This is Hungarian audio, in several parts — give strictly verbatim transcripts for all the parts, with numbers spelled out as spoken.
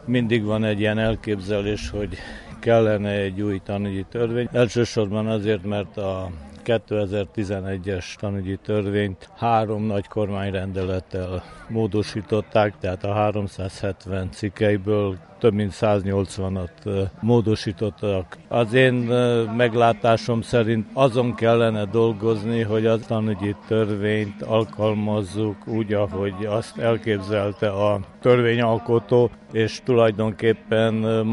mindig van egy ilyen elképzelés, hogy kellene egy új tanügyi törvény. Elsősorban azért, mert a kétezer-tizenegyes tanügyi törvényt három nagy kormányrendelettel módosították, tehát a háromszázhetven cikkeiből több mint száznyolcvanat módosítottak. Az én meglátásom szerint azon kellene dolgozni, hogy a tanügyi törvényt alkalmazzuk úgy, ahogy azt elképzelte a törvényalkotó, és tulajdonképpen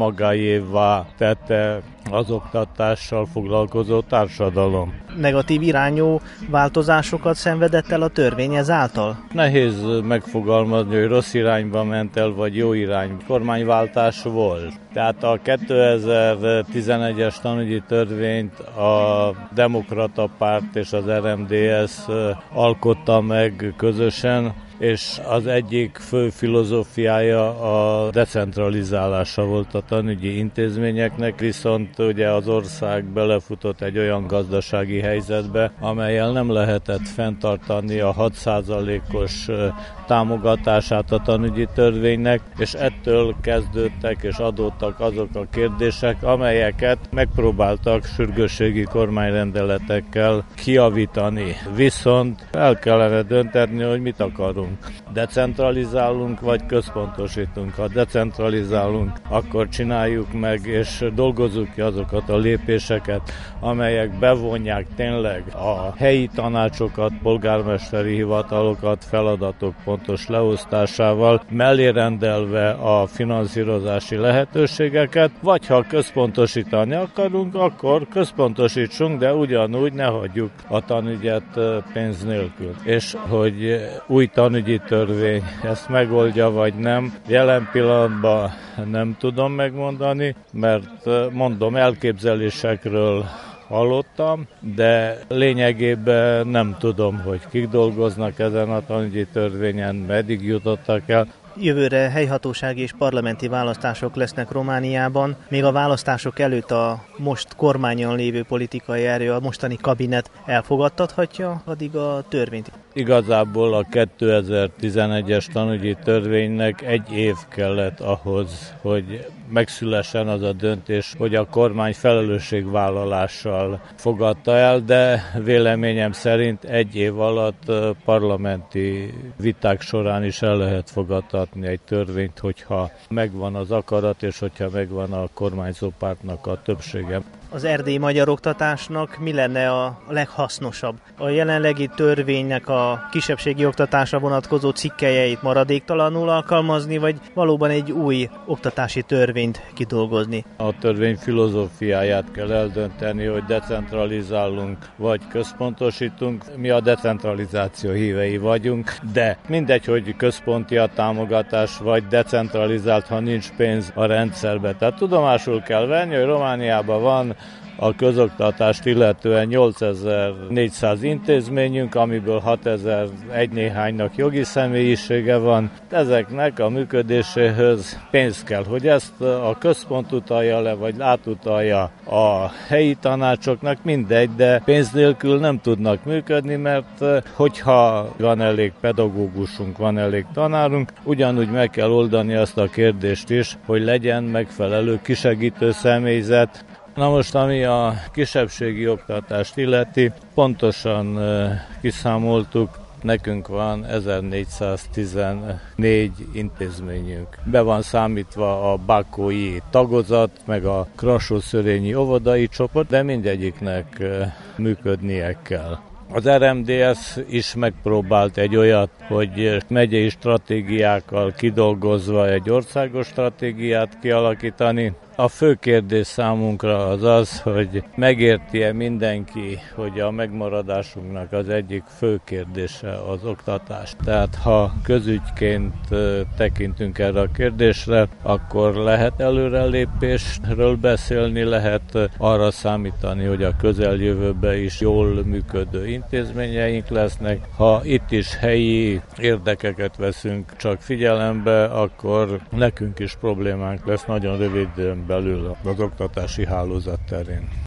magáévá tette az oktatással foglalkozó társadalom. Negatív irányú változásokat szenvedett el a törvény ezáltal? Nehéz megfogalmazni, hogy rossz irányba ment el, vagy jó irányba. Kormányváltás volt. Tehát a kétezer-tizenegyes tanügyi törvényt a Demokrata Párt és az er em dé es alkotta meg közösen, és az egyik fő filozófiája a decentralizálása volt a tanügyi intézményeknek, viszont ugye az ország belefutott egy olyan gazdasági helyzetbe, amellyel nem lehetett fenntartani a hat százalékos támogatását a tanügyi törvénynek, és ettől kezdődtek és adódtak azok a kérdések, amelyeket megpróbáltak sürgősségi kormányrendeletekkel kijavítani. Viszont el kellene dönteni, hogy mit akarunk. Decentralizálunk, vagy központosítunk. Ha decentralizálunk, akkor csináljuk meg, és dolgozzuk ki azokat a lépéseket, amelyek bevonják tényleg a helyi tanácsokat, polgármesteri hivatalokat, feladatok pontos leosztásával, mellé rendelve a finanszírozási lehetőségeket, vagy ha központosítani akarunk, akkor központosítsunk, de ugyanúgy ne hagyjuk a tanügyet pénz nélkül. És hogy új tanügyi törvény ezt megoldja, vagy nem, jelen pillanatban nem tudom megmondani, mert mondom, elképzelésekről hallottam, de lényegében nem tudom, hogy kik dolgoznak ezen a tanügyi törvényen, meddig jutottak el. Jövőre helyhatósági és parlamenti választások lesznek Romániában. Még a választások előtt a most kormányon lévő politikai erő, a mostani kabinet elfogadtathatja addig a törvényt? Igazából a kétezer-tizenegyes tanügyi törvénynek egy év kellett ahhoz, hogy megszülessen az a döntés, hogy a kormány felelősségvállalással fogadta el, de véleményem szerint egy év alatt parlamenti viták során is el lehet fogadtatni egy törvényt, hogyha megvan az akarat, és hogyha megvan a kormányzó pártnak a többsége. Az erdélyi magyar oktatásnak mi lenne a leghasznosabb? A jelenlegi törvénynek a kisebbségi oktatásra vonatkozó cikkelyeit maradéktalanul alkalmazni, vagy valóban egy új oktatási törvényt kidolgozni? A törvény filozófiáját kell eldönteni, hogy decentralizálunk, vagy központosítunk. Mi a decentralizáció hívei vagyunk, de mindegy, hogy központi a támogatás, vagy decentralizált, ha nincs pénz a rendszerbe. Tehát tudomásul kell venni, hogy Romániában van a közoktatást illetően nyolcezer-négyszáz intézményünk, amiből hatezer egy néhánynak jogi személyisége van. Ezeknek a működéséhez pénz kell, hogy ezt a központ utalja le, vagy átutalja a helyi tanácsoknak, mindegy, de pénz nélkül nem tudnak működni, mert hogyha van elég pedagógusunk, van elég tanárunk, ugyanúgy meg kell oldani azt a kérdést is, hogy legyen megfelelő kisegítő személyzet. Na most, ami a kisebbségi oktatást illeti, pontosan kiszámoltuk, nekünk van ezernégyszáztizennégy intézményünk. Be van számítva a Bakói tagozat, meg a Krassó-Szörényi óvodai csoport, de mindegyiknek működnie kell. Az er em dé es is megpróbált egy olyat, hogy megyei stratégiákkal kidolgozva egy országos stratégiát kialakítani. A fő kérdés számunkra az az, hogy megérti-e mindenki, hogy a megmaradásunknak az egyik fő kérdése az oktatás. Tehát ha közügyként tekintünk erre a kérdésre, akkor lehet előrelépésről beszélni, lehet arra számítani, hogy a közeljövőben is jól működő intézményeink lesznek. Ha itt is helyi érdekeket veszünk csak figyelembe, akkor nekünk is problémánk lesz nagyon rövid belül az oktatási hálózat terén.